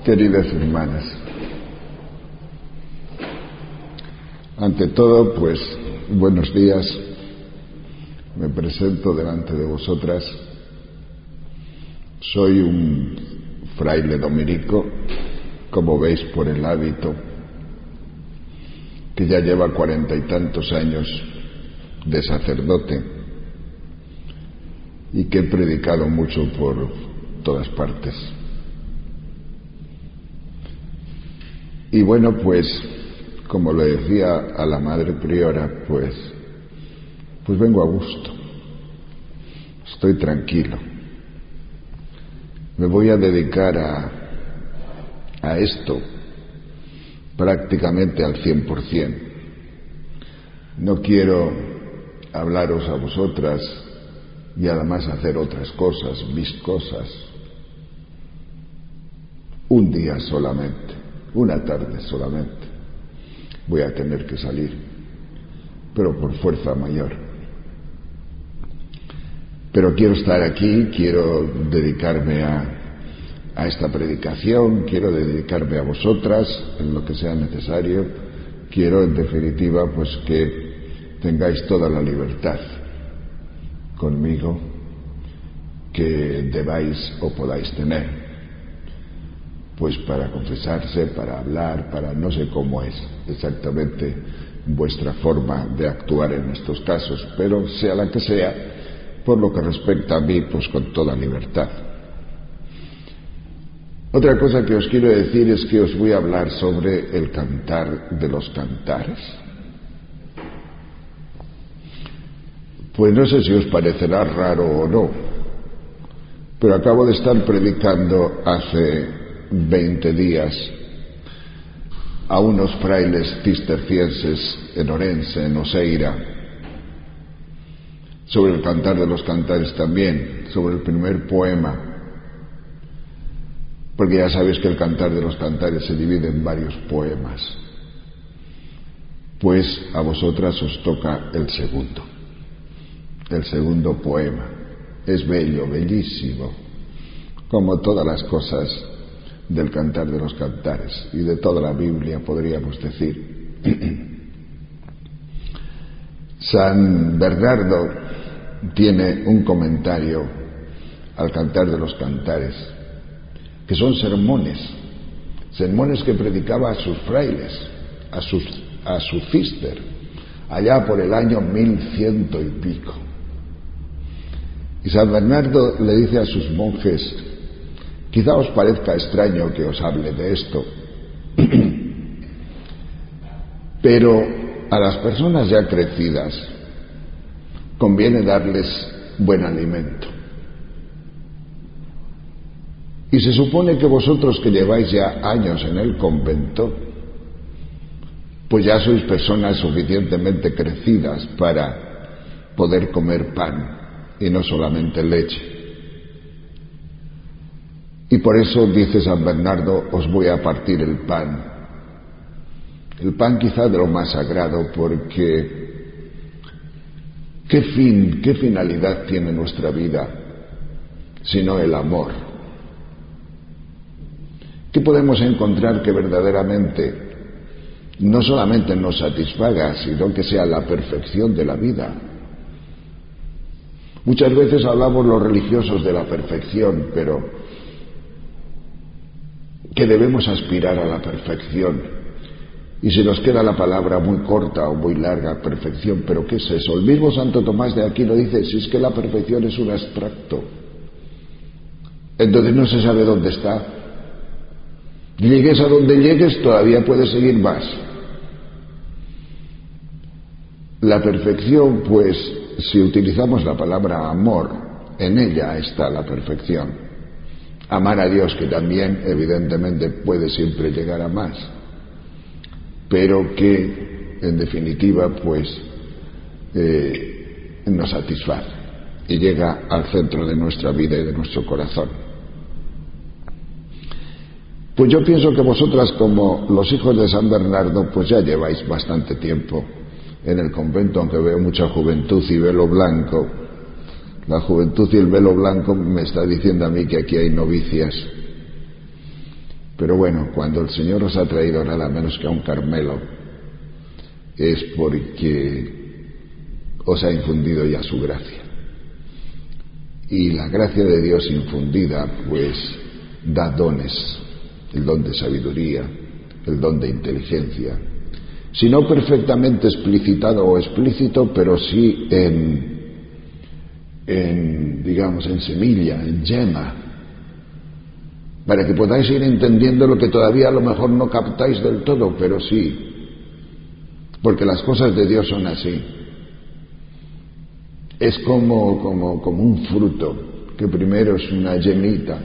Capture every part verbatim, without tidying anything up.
Queridas hermanas, ante todo, pues, buenos días. Me presento delante de vosotras. Soy un fraile dominico, como veis por el hábito, que ya lleva cuarenta y tantos años de sacerdote y que he predicado mucho por todas partes. Y bueno, pues, como le decía a la madre priora, pues, pues vengo a gusto. Estoy tranquilo. Me voy a dedicar a, a esto prácticamente al cien por cien. No quiero hablaros a vosotras y además hacer otras cosas, mis cosas. Un día solamente, una tarde solamente. Voy a tener que salir, pero por fuerza mayor. Pero quiero estar aquí, quiero dedicarme a, a esta predicación, quiero dedicarme a vosotras en lo que sea necesario. Quiero, en definitiva, pues que tengáis toda la libertad conmigo que debáis o podáis tener. Pues para confesarse, para hablar, para no sé cómo es exactamente vuestra forma de actuar en estos casos, pero sea la que sea, por lo que respecta a mí, pues con toda libertad. Otra cosa que os quiero decir es que os voy a hablar sobre el cantar de los cantares. Pues no sé si os parecerá raro o no, pero acabo de estar predicando hace veinte días a unos frailes cistercienses en Orense, en Oseira, sobre el cantar de los cantares también, sobre el primer poema, porque ya sabéis que el cantar de los cantares se divide en varios poemas. Pues a vosotras os toca el segundo, el segundo poema. Es bello, bellísimo, como todas las cosas del cantar de los cantares y de toda la Biblia, podríamos decir. San Bernardo tiene un comentario al cantar de los cantares, que son sermones, sermones que predicaba a sus frailes, a, sus, a su cister, allá por el año mil ciento y pico. Y San Bernardo le dice a sus monjes: quizá os parezca extraño que os hable de esto, pero a las personas ya crecidas conviene darles buen alimento. Y se supone que vosotros, que lleváis ya años en el convento, pues ya sois personas suficientemente crecidas para poder comer pan y no solamente leche. Y por eso, dice San Bernardo, os voy a partir el pan. El pan quizá de lo más sagrado, porque ¿qué fin, qué finalidad tiene nuestra vida sino el amor? ¿Qué podemos encontrar que verdaderamente no solamente nos satisfaga, sino que sea la perfección de la vida? Muchas veces hablamos los religiosos de la perfección, pero que debemos aspirar a la perfección. Y se nos queda la palabra muy corta o muy larga, perfección. ¿Pero qué es eso? El mismo Santo Tomás de Aquino dice: si es que la perfección es un abstracto, entonces no se sabe dónde está. Llegues a donde llegues, todavía puedes seguir más. La perfección, pues, si utilizamos la palabra amor, en ella está la perfección. Amar a Dios, que también evidentemente puede siempre llegar a más, pero que en definitiva pues eh, nos satisface y llega al centro de nuestra vida y de nuestro corazón. Pues yo pienso que vosotras, como los hijos de San Bernardo, pues ya lleváis bastante tiempo en el convento, aunque veo mucha juventud y velo blanco. La juventud y el velo blanco me está diciendo a mí que aquí hay novicias. Pero bueno, cuando el Señor os ha traído nada menos que a un Carmelo, es porque os ha infundido ya su gracia. Y la gracia de Dios infundida, pues, da dones, el don de sabiduría, el don de inteligencia, si no perfectamente explicitado o explícito, pero sí en, en digamos, en semilla, en yema, para que podáis ir entendiendo lo que todavía a lo mejor no captáis del todo, pero sí, porque las cosas de Dios son así. Es como, como, como un fruto, que primero es una yemita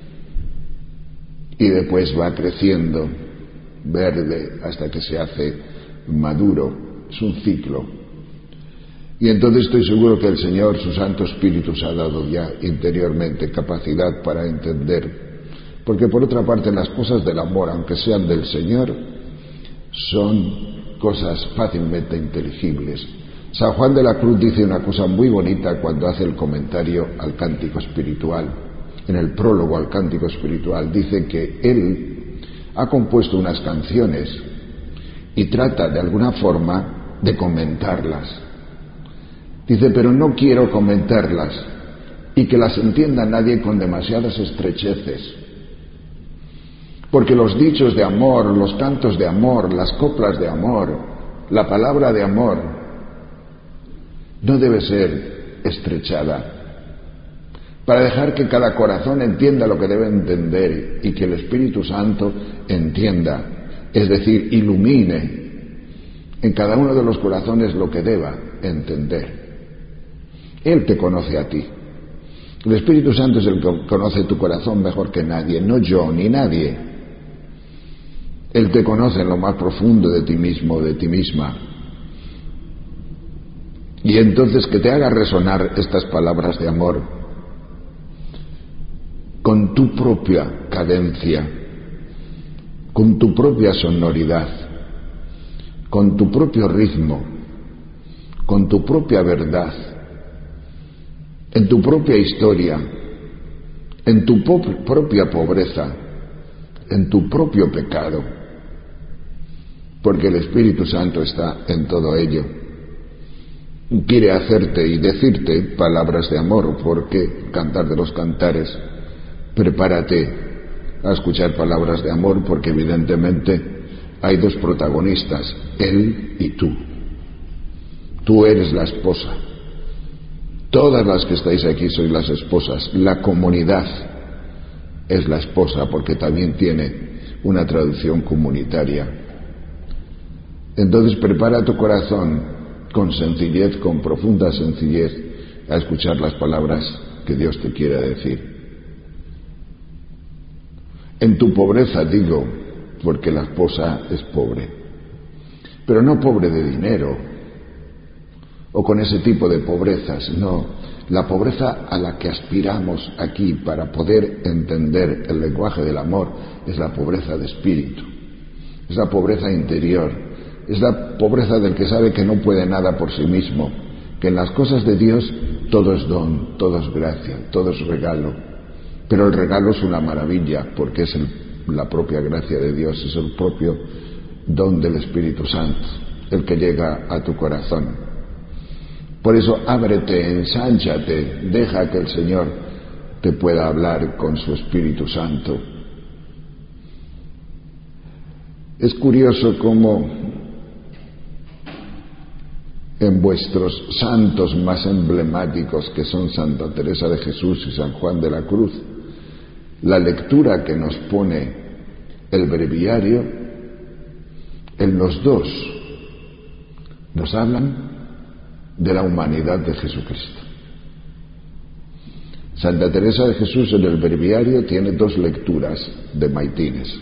y después va creciendo verde hasta que se hace maduro. Es un ciclo. Y entonces estoy seguro que el Señor, su Santo Espíritu, os ha dado ya interiormente capacidad para entender. Porque por otra parte las cosas del amor, aunque sean del Señor, son cosas fácilmente inteligibles. San Juan de la Cruz dice una cosa muy bonita cuando hace el comentario al cántico espiritual, en el prólogo al cántico espiritual. Dice que él ha compuesto unas canciones y trata de alguna forma de comentarlas. Dice, pero no quiero comentarlas y que las entienda nadie con demasiadas estrecheces, porque los dichos de amor, los cantos de amor, las coplas de amor, la palabra de amor, no debe ser estrechada, para dejar que cada corazón entienda lo que debe entender y que el Espíritu Santo entienda, es decir, ilumine en cada uno de los corazones lo que deba entender. Él te conoce a ti. El Espíritu Santo es el que conoce tu corazón mejor que nadie, no yo ni nadie. Él te conoce en lo más profundo de ti mismo, de ti misma. Y entonces que te haga resonar estas palabras de amor con tu propia cadencia, con tu propia sonoridad, con tu propio ritmo, con tu propia verdad, en tu propia historia, en tu po- propia pobreza, en tu propio pecado, porque el Espíritu Santo está en todo ello. Quiere hacerte y decirte palabras de amor, porque Cantar de los Cantares, prepárate a escuchar palabras de amor, porque evidentemente hay dos protagonistas, él y tú. Tú eres la esposa. Todas las que estáis aquí sois las esposas. La comunidad es la esposa, porque también tiene una traducción comunitaria. Entonces prepara tu corazón con sencillez, con profunda sencillez, a escuchar las palabras que Dios te quiere decir. En tu pobreza digo, porque la esposa es pobre, pero no pobre de dinero o con ese tipo de pobrezas, no, la pobreza a la que aspiramos aquí para poder entender el lenguaje del amor es la pobreza de espíritu, es la pobreza interior. Es la pobreza del que sabe que no puede nada por sí mismo, que en las cosas de Dios todo es don, todo es gracia, todo es regalo. Pero el regalo es una maravilla, porque es el, la propia gracia de Dios, es el propio don del Espíritu Santo, el que llega a tu corazón. Por eso ábrete, ensánchate, deja que el Señor te pueda hablar con su Espíritu Santo. Es curioso cómo en vuestros santos más emblemáticos, que son Santa Teresa de Jesús y San Juan de la Cruz, la lectura que nos pone el breviario, en los dos nos hablan de la humanidad de Jesucristo. Santa Teresa de Jesús en el breviario tiene dos lecturas de maitines.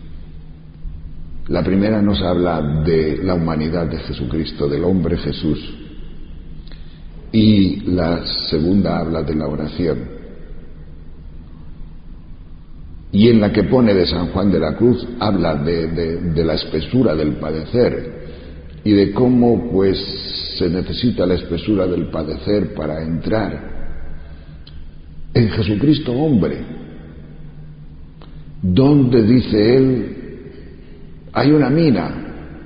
La primera nos habla de la humanidad de Jesucristo, del hombre Jesús, y la segunda habla de la oración. Y en la que pone de San Juan de la Cruz habla de, de, de la espesura del padecer y de cómo pues se necesita la espesura del padecer para entrar en Jesucristo hombre. donde, dice él, hay una mina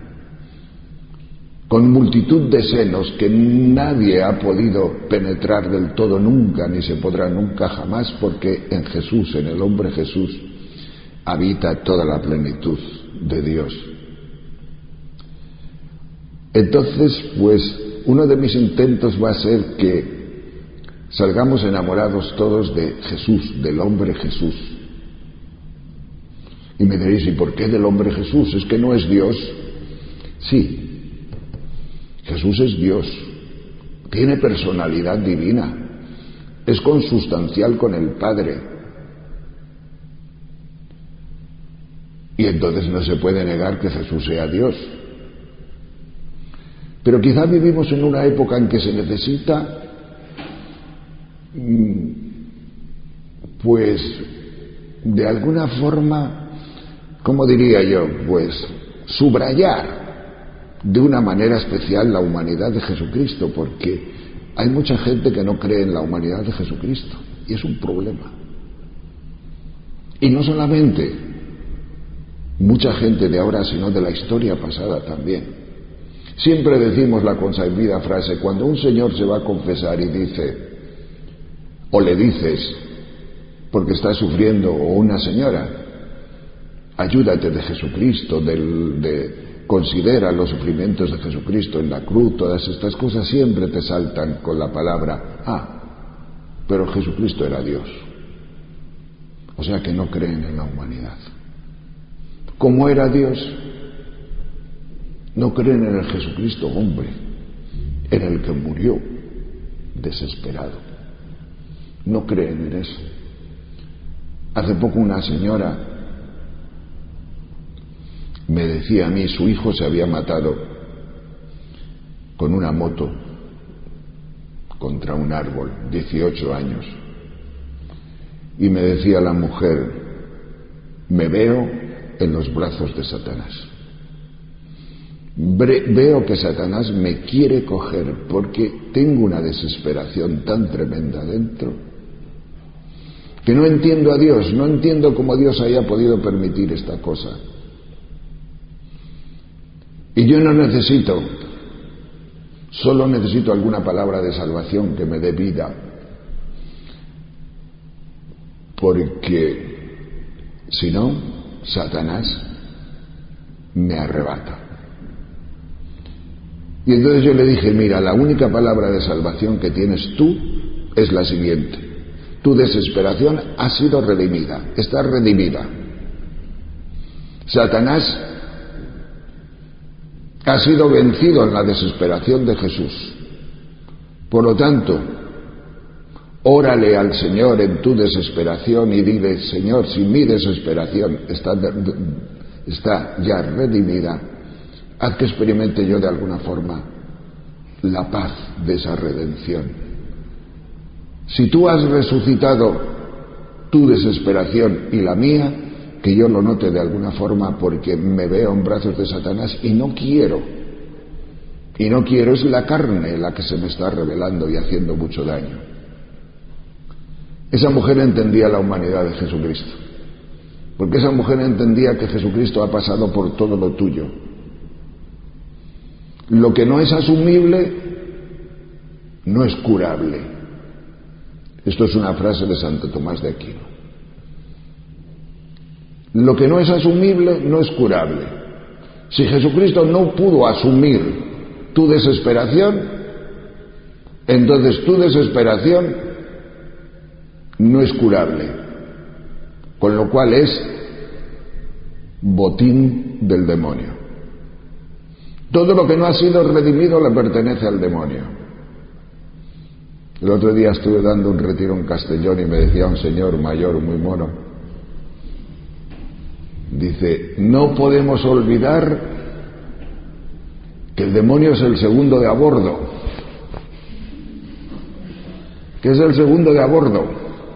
con multitud de senos que nadie ha podido penetrar del todo nunca, ni se podrá nunca jamás, porque en Jesús, en el hombre Jesús, habita toda la plenitud de Dios. Entonces, pues, uno de mis intentos va a ser que salgamos enamorados todos de Jesús, del hombre Jesús. Y me diréis, ¿y por qué del hombre Jesús? ¿Es que no es Dios? Sí, Jesús es Dios, tiene personalidad divina, es consustancial con el Padre. Y entonces no se puede negar que Jesús sea Dios. Pero quizá vivimos en una época en que se necesita, pues, de alguna forma, ¿cómo diría yo? Pues, subrayar de una manera especial la humanidad de Jesucristo, porque hay mucha gente que no cree en la humanidad de Jesucristo, y es un problema. Y no solamente mucha gente de ahora, sino de la historia pasada también. Siempre decimos la consabida frase, cuando un señor se va a confesar y dice, o le dices, porque está sufriendo, o una señora, ayúdate de Jesucristo, del, de, considera los sufrimientos de Jesucristo en la cruz, todas estas cosas siempre te saltan con la palabra, ah, pero Jesucristo era Dios. O sea que no creen en la humanidad. Como era Dios, no creen en el Jesucristo hombre, en el que murió desesperado. No creen en eso. Hace poco una señora me decía a mí, su hijo se había matado con una moto contra un árbol, dieciocho años. Y me decía la mujer, me veo en los brazos de Satanás. Veo que Satanás me quiere coger porque tengo una desesperación tan tremenda dentro que no entiendo a Dios, no entiendo cómo Dios haya podido permitir esta cosa. Y yo no necesito, solo necesito alguna palabra de salvación que me dé vida, porque si no, Satanás me arrebata. Y entonces yo le dije, mira, la única palabra de salvación que tienes tú es la siguiente: tu desesperación ha sido redimida, está redimida. Satanás ha sido vencido en la desesperación de Jesús. Por lo tanto, órale al Señor en tu desesperación y dile, Señor, si mi desesperación está, está ya redimida, haz que experimente yo de alguna forma la paz de esa redención. Si tú has resucitado tu desesperación y la mía, que yo lo note de alguna forma, porque me veo en brazos de Satanás y no quiero, y no quiero, es la carne la que se me está rebelando y haciendo mucho daño. Esa mujer entendía la humanidad de Jesucristo, porque esa mujer entendía que Jesucristo ha pasado por todo lo tuyo. Lo que no es asumible no es curable. Esto es una frase de Santo Tomás de Aquino. Lo que no es asumible no es curable. Si Jesucristo no pudo asumir tu desesperación, entonces tu desesperación no es curable, con lo cual es botín del demonio. Todo lo que no ha sido redimido le pertenece al demonio. El otro día estuve dando un retiro en Castellón y me decía un señor mayor muy mono, dice, no podemos olvidar que el demonio es el segundo de a bordo. ¿Qué es el segundo de a bordo?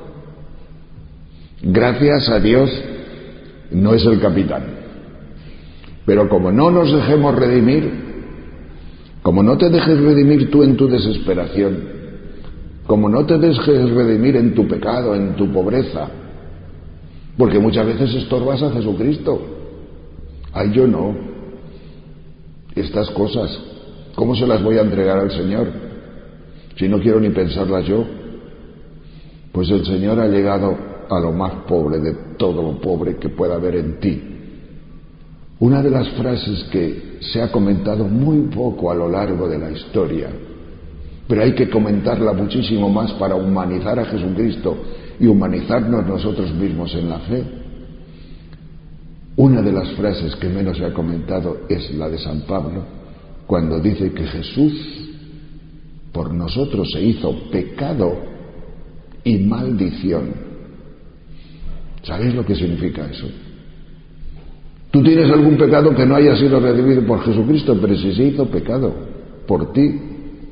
Gracias a Dios no es el capitán. Pero como no nos dejemos redimir, como no te dejes redimir tú en tu desesperación, como no te dejes redimir en tu pecado, en tu pobreza, Porque muchas veces estorbas a Jesucristo. Ay, yo no. Estas cosas, ¿cómo se las voy a entregar al Señor? Si no quiero ni pensarlas yo. Pues el Señor ha llegado a lo más pobre de todo lo pobre que pueda haber en ti. Una de las frases que se ha comentado muy poco a lo largo de la historia, pero hay que comentarla muchísimo más para humanizar a Jesucristo y humanizarnos nosotros mismos en la fe. Una de las frases que menos se ha comentado es la de San Pablo, cuando dice que Jesús por nosotros se hizo pecado y maldición. ¿Sabéis lo que significa eso? Tú tienes algún pecado que no haya sido redimido por Jesucristo, pero si se hizo pecado por ti,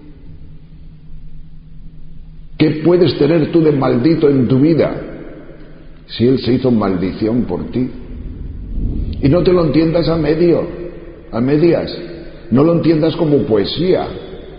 ¿qué puedes tener tú de maldito en tu vida si Él se hizo maldición por ti? Y no te lo entiendas a medio, a medias, no lo entiendas como poesía,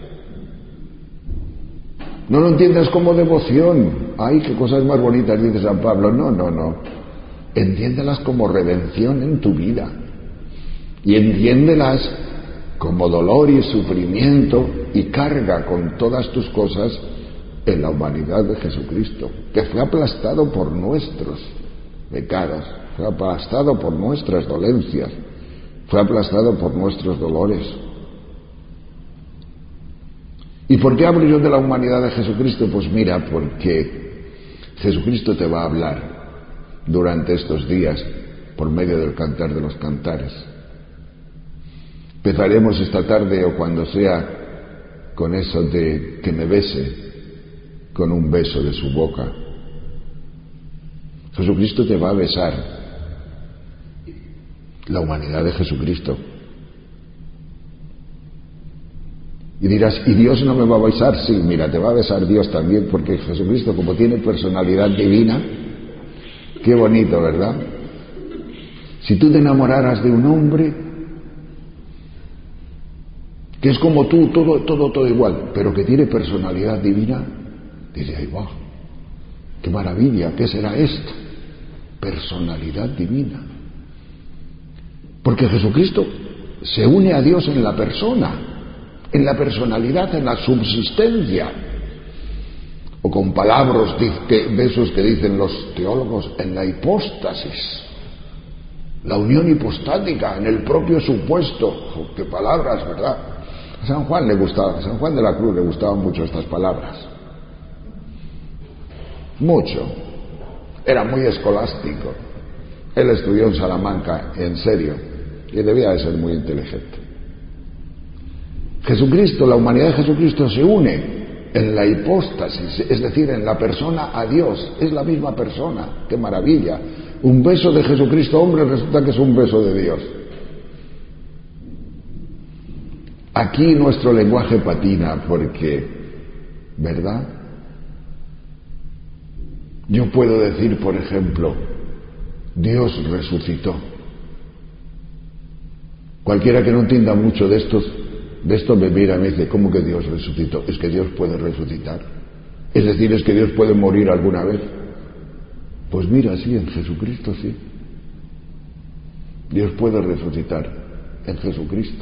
no lo entiendas como devoción. Ay, qué cosas más bonitas dice San Pablo. No, no, no. Entiéndelas como redención en tu vida. Y entiéndelas como dolor y sufrimiento y carga con todas tus cosas en la humanidad de Jesucristo, que fue aplastado por nuestros pecados, fue aplastado por nuestras dolencias, fue aplastado por nuestros dolores. ¿Y por qué hablo yo de la humanidad de Jesucristo? Pues mira, porque Jesucristo te va a hablar durante estos días por medio del Cantar de los Cantares. Empezaremos esta tarde o cuando sea con eso de que me bese con un beso de su boca. Jesucristo te va a besar, la humanidad de Jesucristo. Y dirás, ¿y Dios no me va a besar? Sí, mira, te va a besar Dios también, porque Jesucristo, como tiene personalidad divina, qué bonito, ¿verdad? Si tú te enamoraras de un hombre que es como tú, todo, todo, todo igual, pero que tiene personalidad divina, dice, ay, wow, qué maravilla, ¿qué será esto? Personalidad divina. Porque Jesucristo se une a Dios en la persona, en la personalidad, en la subsistencia. O con palabras de esos que dicen los teólogos, en la hipóstasis, la unión hipostática, en el propio supuesto. Oh, qué palabras, ¿verdad? A San Juan le gustaba, a San Juan de la Cruz le gustaban mucho estas palabras. Mucho. Era muy escolástico. Él estudió en Salamanca, en serio, y debía de ser muy inteligente. Jesucristo, la humanidad de Jesucristo se une en la hipóstasis, es decir, en la persona a Dios. Es la misma persona. ¡Qué maravilla! Un beso de Jesucristo, hombre, resulta que es un beso de Dios. Aquí nuestro lenguaje patina porque, ¿verdad? Yo puedo decir, por ejemplo, Dios resucitó. Cualquiera que no entienda mucho de estos De esto me mira y me dice, ¿cómo que Dios resucitó? Es que Dios puede resucitar. Es decir, es que Dios puede morir alguna vez. Pues mira, sí, en Jesucristo sí. Dios puede resucitar en Jesucristo.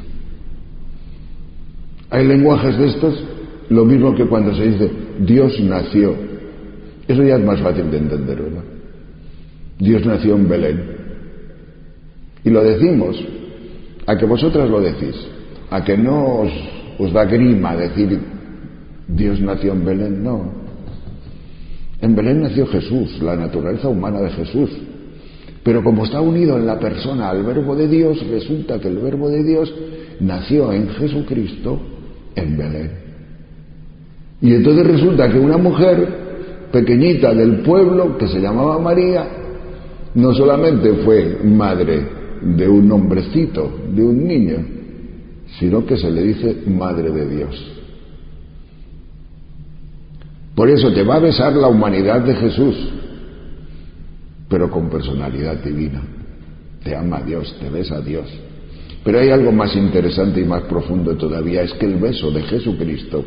Hay lenguajes de estos, lo mismo que cuando se dice, Dios nació. Eso ya es más fácil de entender, ¿verdad? Dios nació en Belén. Y lo decimos, a que vosotras lo decís. ¿A que no os, os da grima decir Dios nació en Belén? No. En Belén nació Jesús, la naturaleza humana de Jesús. Pero como está unido en la persona al Verbo de Dios, resulta que el Verbo de Dios nació en Jesucristo en Belén. Y entonces resulta que una mujer pequeñita del pueblo, que se llamaba María, no solamente fue madre de un hombrecito, de un niño, sino que se le dice Madre de Dios. Por eso te va a besar la humanidad de Jesús, pero con personalidad divina. Te ama a Dios, te besa a Dios. Pero hay algo más interesante y más profundo todavía, es que el beso de Jesucristo,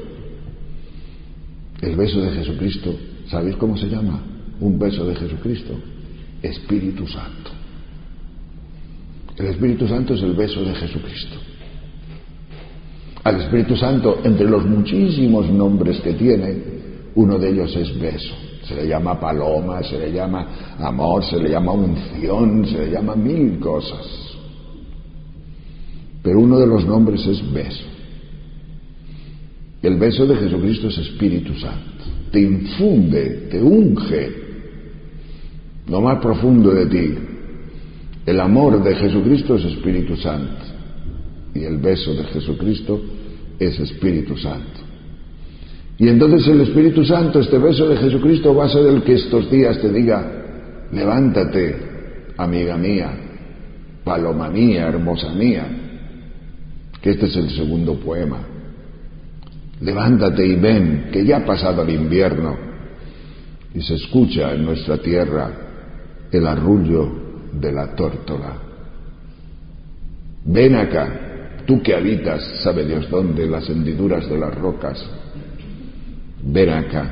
el beso de Jesucristo, ¿sabéis cómo se llama? Un beso de Jesucristo. Espíritu Santo. El Espíritu Santo es el beso de Jesucristo. Al Espíritu Santo, entre los muchísimos nombres que tiene, uno de ellos es beso. Se le llama paloma, se le llama amor, se le llama unción, se le llama mil cosas. Pero uno de los nombres es beso. El beso de Jesucristo es Espíritu Santo. Te infunde, te unge lo más profundo de ti. El amor de Jesucristo es Espíritu Santo. Y el beso de Jesucristo es Espíritu Santo. Y entonces el Espíritu Santo, este beso de Jesucristo, va a ser el que estos días te diga: levántate, amiga mía, paloma mía, hermosa mía, que este es el segundo poema. Levántate y ven, que ya ha pasado el invierno y se escucha en nuestra tierra el arrullo de la tórtola. Ven acá, tú que habitas, sabe Dios dónde, las hendiduras de las rocas. Ven acá.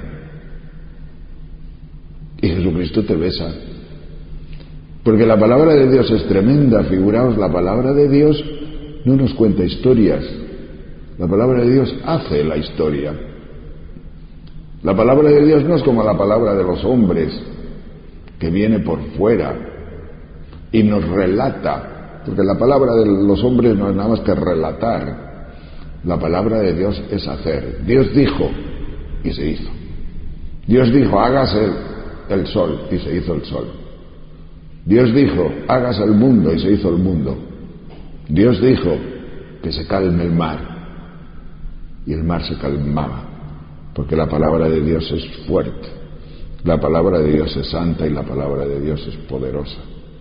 Y Jesucristo te besa. Porque la palabra de Dios es tremenda. Figuraos, la palabra de Dios no nos cuenta historias. La palabra de Dios hace la historia. La palabra de Dios no es como la palabra de los hombres, que viene por fuera y nos relata. Porque la palabra de los hombres no es nada más que relatar. La palabra de Dios es hacer. Dios dijo y se hizo. Dios dijo: hágase el sol, y se hizo el sol. Dios dijo: hágase el mundo, y se hizo el mundo. Dios dijo que se calme el mar, y el mar se calmaba, porque la palabra de Dios es fuerte, la palabra de Dios es santa y la palabra de Dios es poderosa.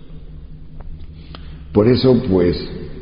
Por eso, pues,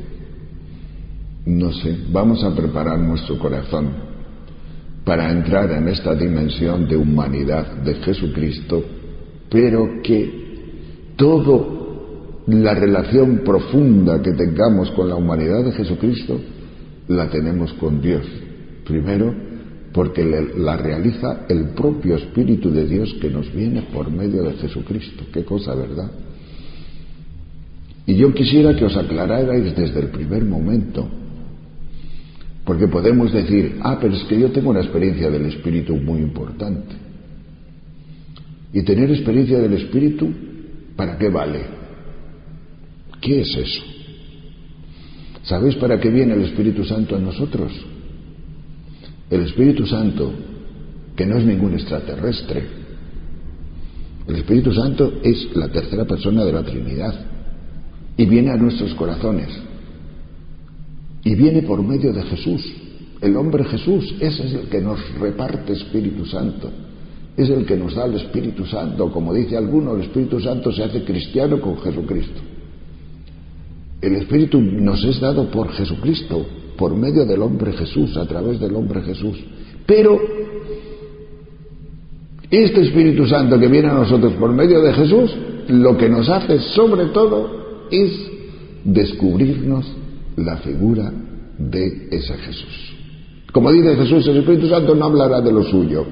no sé, vamos a preparar nuestro corazón para entrar en esta dimensión de humanidad de Jesucristo, pero que toda la relación profunda que tengamos con la humanidad de Jesucristo la tenemos con Dios. Primero, porque la realiza el propio Espíritu de Dios que nos viene por medio de Jesucristo. Qué cosa, ¿verdad? Y yo quisiera que os aclararais desde el primer momento. Porque podemos decir: ah, pero es que yo tengo una experiencia del Espíritu muy importante. ¿Y tener experiencia del Espíritu, para qué vale? ¿Qué es eso? ¿Sabéis para qué viene el Espíritu Santo a nosotros? El Espíritu Santo, que no es ningún extraterrestre. El Espíritu Santo es la tercera persona de la Trinidad. Y viene a nuestros corazones. Y viene por medio de Jesús. El hombre Jesús, ese es el que nos reparte Espíritu Santo. Es el que nos da el Espíritu Santo. Como dice alguno, el Espíritu Santo se hace cristiano con Jesucristo. El Espíritu nos es dado por Jesucristo, por medio del hombre Jesús, a través del hombre Jesús. Pero este Espíritu Santo que viene a nosotros por medio de Jesús, lo que nos hace sobre todo es descubrirnos la figura de ese Jesús. Como dice Jesús, el Espíritu Santo no hablará de lo suyo.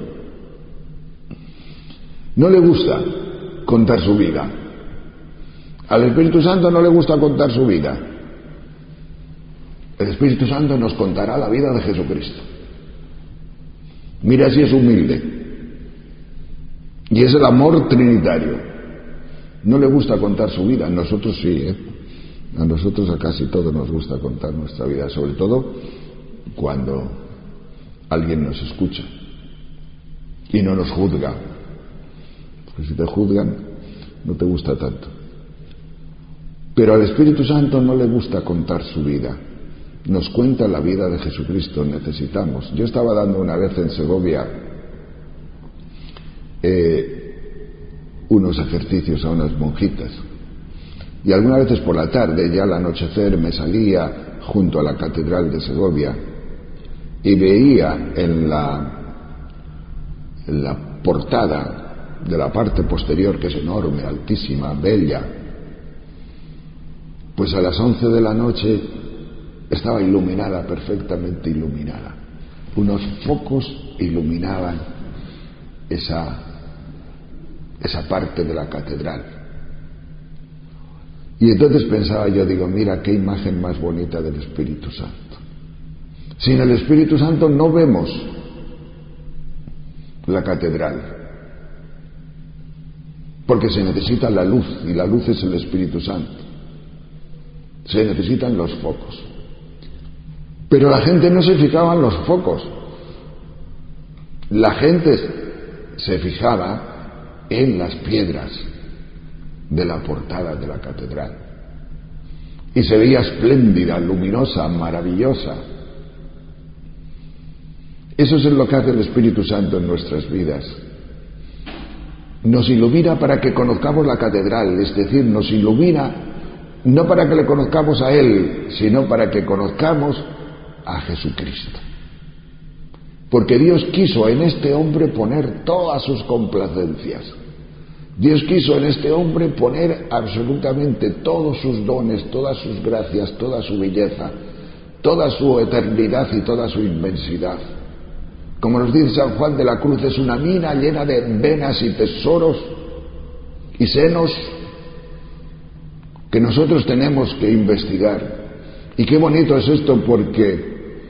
No le gusta contar su vida. Al Espíritu Santo no le gusta contar su vida. El Espíritu Santo nos contará la vida de Jesucristo. Mira si es humilde. Y es el amor trinitario. No le gusta contar su vida. A nosotros sí, ¿eh? A nosotros a casi todos nos gusta contar nuestra vida, sobre todo cuando alguien nos escucha y no nos juzga. Porque si te juzgan, no te gusta tanto. Pero al Espíritu Santo no le gusta contar su vida. Nos cuenta la vida de Jesucristo, necesitamos. Yo estaba dando una vez en Segovia eh, unos ejercicios a unas monjitas. Y algunas veces por la tarde, ya al anochecer, me salía junto a la catedral de Segovia y veía en la, en la portada de la parte posterior, que es enorme, altísima, bella, pues a las once de la noche estaba iluminada, perfectamente iluminada. Unos focos iluminaban esa, esa parte de la catedral. Y entonces pensaba yo, digo, mira qué imagen más bonita del Espíritu Santo. Sin el Espíritu Santo no vemos la catedral, porque se necesita la luz, y la luz es el Espíritu Santo. Se necesitan los focos. Pero la gente no se fijaba en los focos. La gente se fijaba en las piedras de la portada de la catedral. Y se veía espléndida, luminosa, maravillosa. Eso es lo que hace el Espíritu Santo en nuestras vidas. Nos ilumina para que conozcamos la catedral, es decir, nos ilumina no para que le conozcamos a Él, sino para que conozcamos a Jesucristo. Porque Dios quiso en este hombre poner todas sus complacencias. Dios quiso en este hombre poner absolutamente todos sus dones, todas sus gracias, toda su belleza, toda su eternidad y toda su inmensidad. Como nos dice San Juan de la Cruz, es una mina llena de venas y tesoros y senos que nosotros tenemos que investigar. Y qué bonito es esto, porque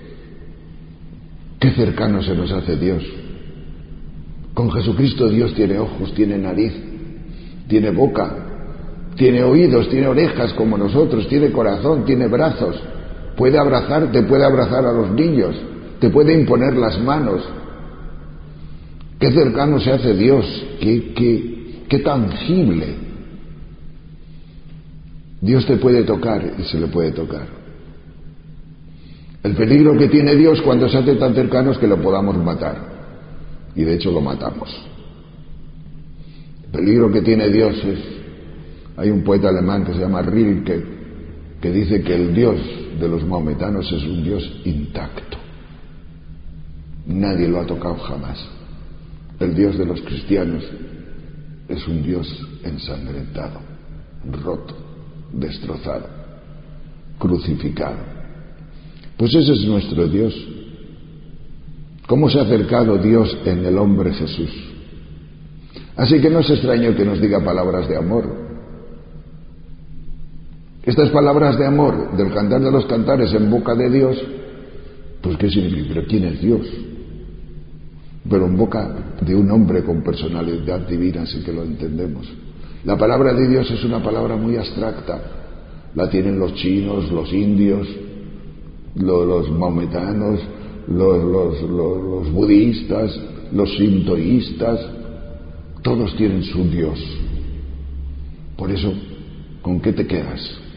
qué cercano se nos hace Dios. Con Jesucristo Dios tiene ojos, tiene nariz, tiene boca, tiene oídos, tiene orejas como nosotros, tiene corazón, tiene brazos, puede abrazarte, puede abrazar a los niños, te puede imponer las manos. Qué cercano se hace Dios, qué, qué, qué tangible. Dios te puede tocar y se le puede tocar. El peligro que tiene Dios cuando se hace tan cercano es que lo podamos matar. Y de hecho lo matamos. El peligro que tiene Dios es... Hay un poeta alemán que se llama Rilke, que dice que el Dios de los maometanos es un Dios intacto. Nadie lo ha tocado jamás. El Dios de los cristianos es un Dios ensangrentado, roto, destrozado, crucificado. Pues ese es nuestro Dios. ¿Cómo se ha acercado Dios en el hombre Jesús? Así que no es extraño que nos diga palabras de amor. Estas palabras de amor del Cantar de los Cantares en boca de Dios, pues ¿qué significa? ¿Pero quién es Dios? Pero en boca de un hombre con personalidad divina, sí que lo entendemos. La palabra de Dios es una palabra muy abstracta. La tienen los chinos, los indios, los, los maometanos, los, los, los, los budistas, los sintoístas. Todos tienen su Dios. Por eso, ¿con qué te quedas?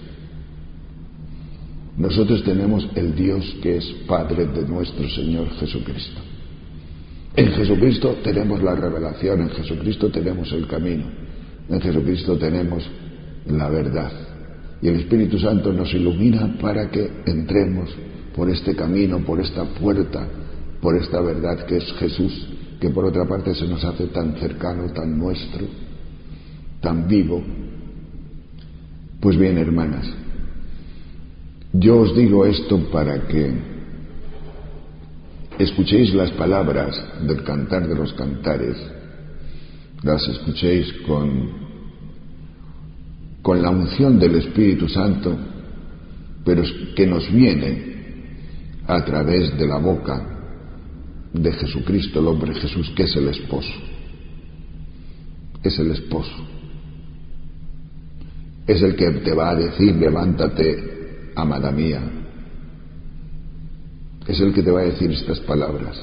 Nosotros tenemos el Dios que es Padre de nuestro Señor Jesucristo. En Jesucristo tenemos la revelación, en Jesucristo tenemos el camino, en Jesucristo tenemos la verdad. Y el Espíritu Santo nos ilumina para que entremos por este camino, por esta puerta, por esta verdad que es Jesús, que por otra parte se nos hace tan cercano, tan nuestro, tan vivo. Pues bien, hermanas, yo os digo esto para que escuchéis las palabras del Cantar de los Cantares, las escuchéis con, con la unción del Espíritu Santo, pero que nos viene a través de la boca de Jesucristo, el hombre Jesús, que es el esposo. Es el esposo. Es el que te va a decir, levántate, amada mía. Es el que te va a decir estas palabras.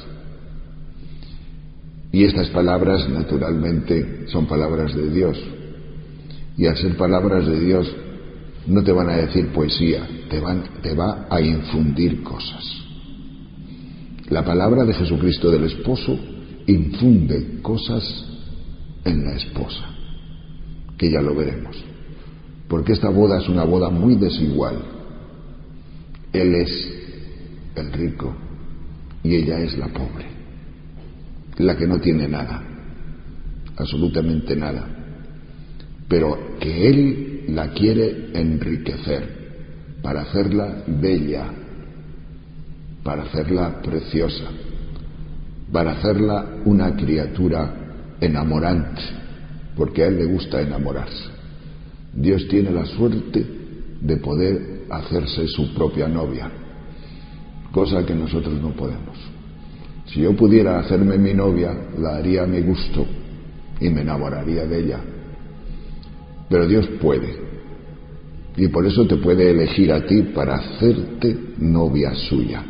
Y estas palabras, naturalmente, son palabras de Dios. Y al ser palabras de Dios, no te van a decir poesía, te, van, te va a infundir cosas. La palabra de Jesucristo del esposo infunde cosas en la esposa, que ya lo veremos. Porque esta boda es una boda muy desigual. Él es el rico y ella es la pobre, la que no tiene nada, absolutamente nada, pero que él la quiere enriquecer para hacerla bella, para hacerla preciosa, para hacerla una criatura enamorante, porque a él le gusta enamorarse. Dios tiene la suerte de poder hacerse su propia novia, cosa que nosotros no podemos. Si yo pudiera hacerme mi novia, la haría a mi gusto y me enamoraría de ella. Pero Dios puede, y por eso te puede elegir a ti para hacerte novia suya.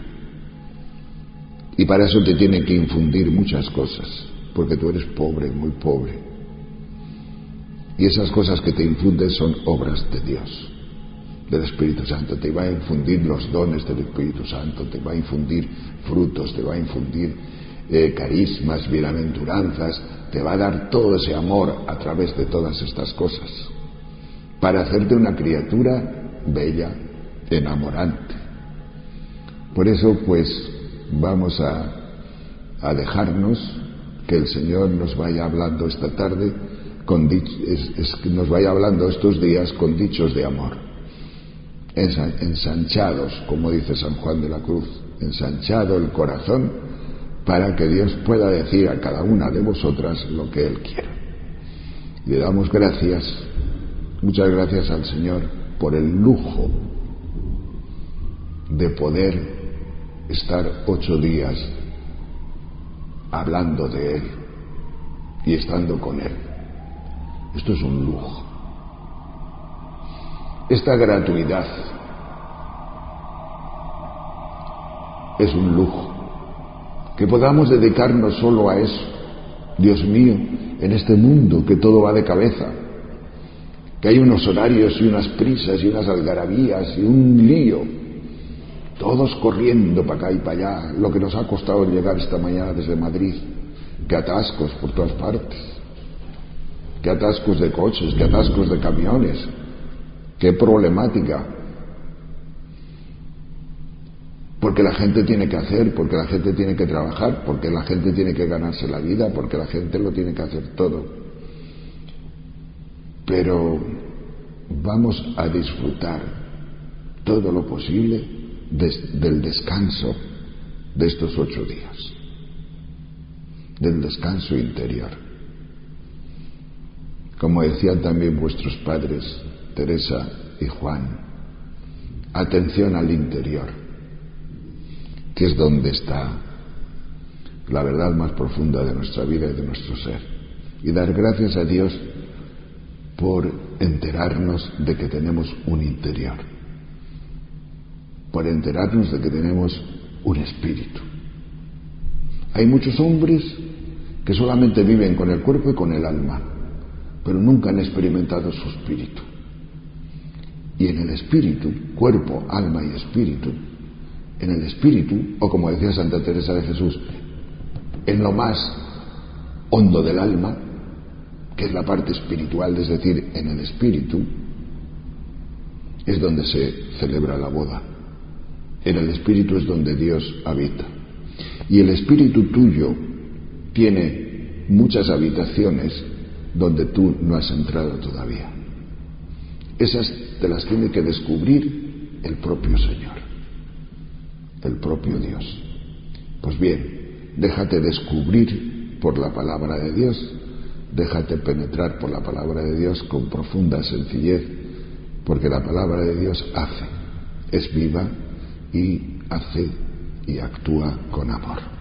Y para eso te tiene que infundir muchas cosas, porque tú eres pobre, muy pobre. Y esas cosas que te infunden son obras de Dios, del Espíritu Santo. Te va a infundir los dones del Espíritu Santo, te va a infundir frutos, te va a infundir eh, carismas, bienaventuranzas, te va a dar todo ese amor a través de todas estas cosas, para hacerte una criatura bella, enamorante. Por eso, pues, vamos a, a dejarnos que el Señor nos vaya hablando esta tarde, con dich- es, es, nos vaya hablando estos días con dichos de amor, Ensa, ensanchados, como dice San Juan de la Cruz, ensanchado el corazón para que Dios pueda decir a cada una de vosotras lo que Él quiera. Le damos gracias, muchas gracias al Señor por el lujo de poder estar ocho días hablando de Él y estando con Él. Esto es un lujo. Esta gratuidad es un lujo. Que podamos dedicarnos solo a eso. Dios mío, en este mundo que todo va de cabeza, que hay unos horarios y unas prisas y unas algarabías y un lío, todos corriendo para acá y para allá, lo que nos ha costado llegar esta mañana desde Madrid, que atascos por todas partes, que atascos de coches, que atascos de camiones, qué problemática, porque la gente tiene que hacer, porque la gente tiene que trabajar, porque la gente tiene que ganarse la vida, porque la gente lo tiene que hacer todo. Pero vamos a disfrutar todo lo posible Des, del descanso de estos ocho días, del descanso interior. Como decían también vuestros padres, Teresa y Juan, atención al interior, que es donde está la verdad más profunda de nuestra vida y de nuestro ser. Y dar gracias a Dios por enterarnos de que tenemos un interior, por enterarnos de que tenemos un espíritu. Hay muchos hombres que solamente viven con el cuerpo y con el alma, pero nunca han experimentado su espíritu. Y en el espíritu, cuerpo, alma y espíritu, en el espíritu, o como decía Santa Teresa de Jesús, en lo más hondo del alma, que es la parte espiritual, es decir, en el espíritu, es donde se celebra la boda. En el espíritu es donde Dios habita. Y el espíritu tuyo tiene muchas habitaciones donde tú no has entrado todavía. Esas te las tiene que descubrir el propio Señor, el propio Dios. Pues bien, déjate descubrir por la palabra de Dios, déjate penetrar por la palabra de Dios con profunda sencillez, porque la palabra de Dios hace, es viva y hace y actúa con amor.